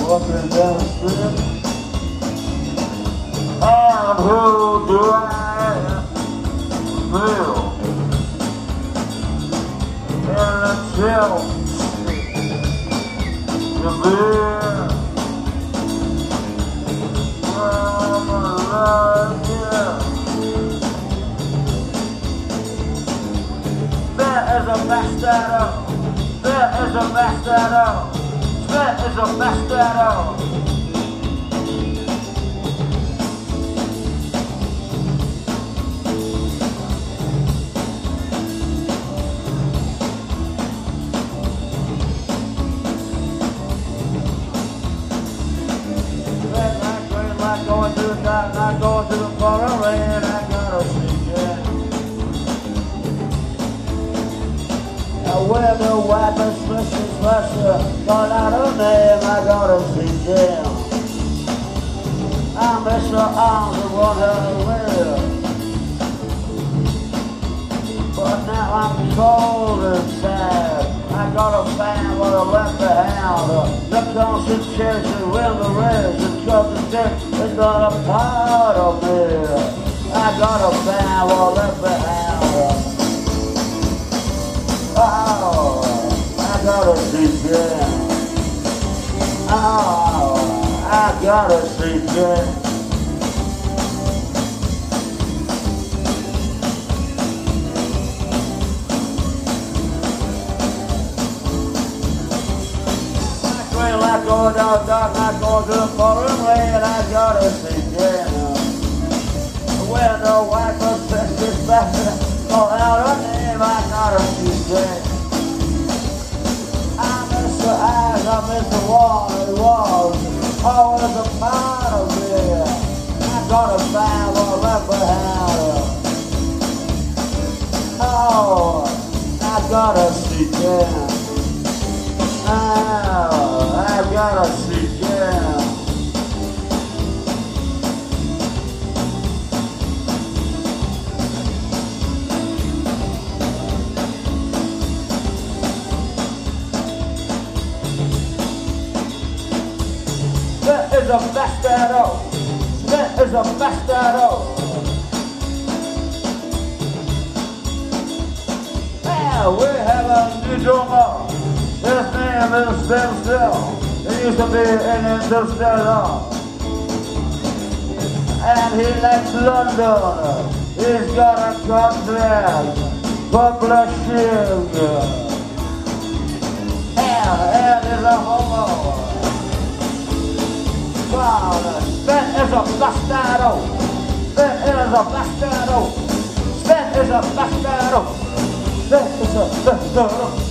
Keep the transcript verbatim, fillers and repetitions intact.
walking down the street. And who do I feel in the chill to be from alive here? There is a bastardo, there is a bastardo, there is a bastardo. Going to the dark, not going to the far rain, I gotta see it. Now where the white suspicious Russia gone out of name, I gotta see it. I miss her arms and one her will. But now I'm cold and sad. I gotta find what I left behind. The constant church and win the rest. And trust the church is not a part of me. I gotta find what I left behind. Oh, I gotta see Jen. Oh, I gotta see Jen. Like going down dark, not going to the foreign land, I gotta see Jen. When the white perspective back, all out her name, I gotta see Jen. I miss the eyes, I miss the wall, it was always a part of me. I gotta find what I left behind. Oh, I gotta see Jen. Oh, I gotta see Jen. There is a bastardo. There is a bastardo. Now we have a new drummer. His name is Ben Still. He used to be in Interstellar. And he likes London. He's got a contract publishing. And Ed is a homo. Wow, Ben is a bastardo. Ben is a bastardo. Ben is a bastardo. Ben is a bastardo.